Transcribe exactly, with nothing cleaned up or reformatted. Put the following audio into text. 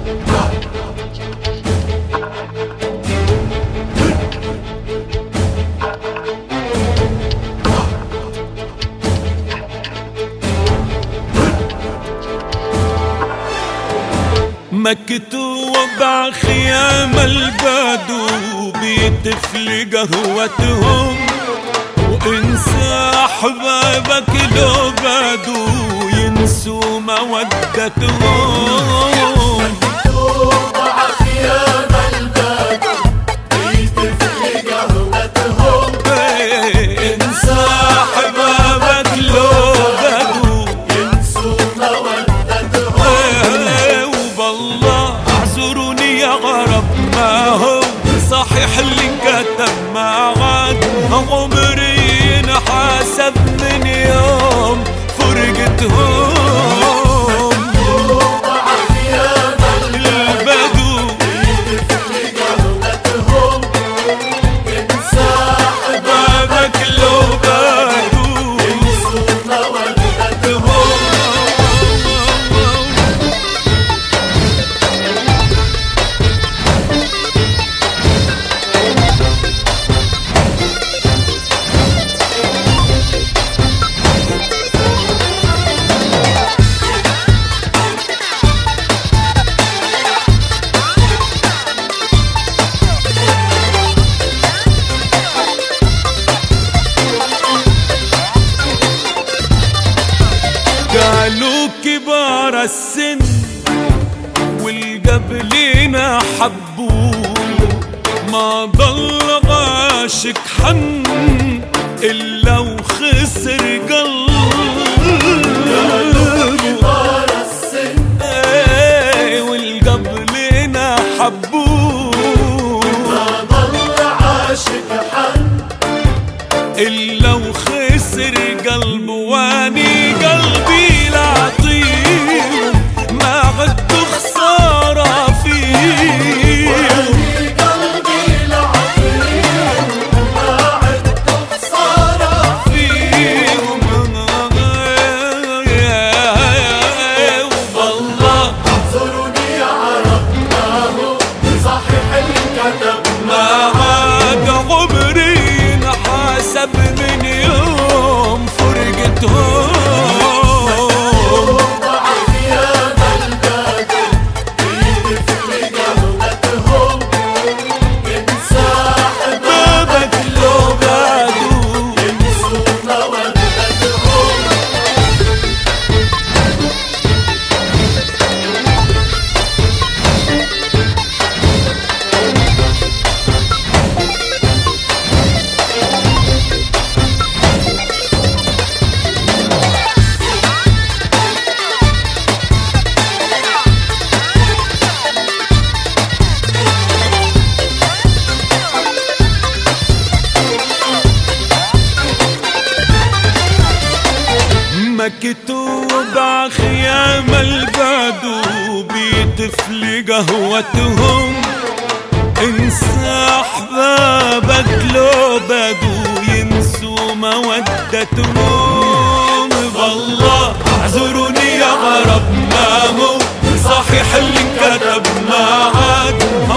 مكتوب عخيام البدو بطفل قهوتهم، وانسى احبابك لو بدو ينسوا مودتهم. مكتوب عخيام البدو بطفل قهوتهم، انسى احبابك لو بدو ينسوا مودتهم. والله اعذروني يا غرب، ما هو صحيح اللي انكتب ما عاد عمري ينحسب من يوم فرقتهم. مكتوب عخيام البدو بطفل قهوتهم، انسى بابك لو بدو ينسوا مودتهم. قالوا كبار السن والقبلين حبوه، ما ضل عاشق حن إلا وخسر قلبه. كبار السن ايه والقبلين حبوه، ما ضل عاشق حن إلا وخسر قلبه. واني قلبي العطيل ما عدت خسارة فيه، قلبي العظيم ما عدت خسارة فيه. والله اعذروني يا عرب، ما هو صحيح اللي كتب ما عاد عمري ينحسب من يوم فرقتهم. عخيام البدو بطفل قهوتهم، انسى بابك لو بدو ينسوا مودتهم. مكتوب عخيام البدو بطفل قهوتهم، انسى احبابك لو بدو ينسوا مودتهم. والله اعذروني يا غرب، ما هو صحيح اللي انكتب ما عاد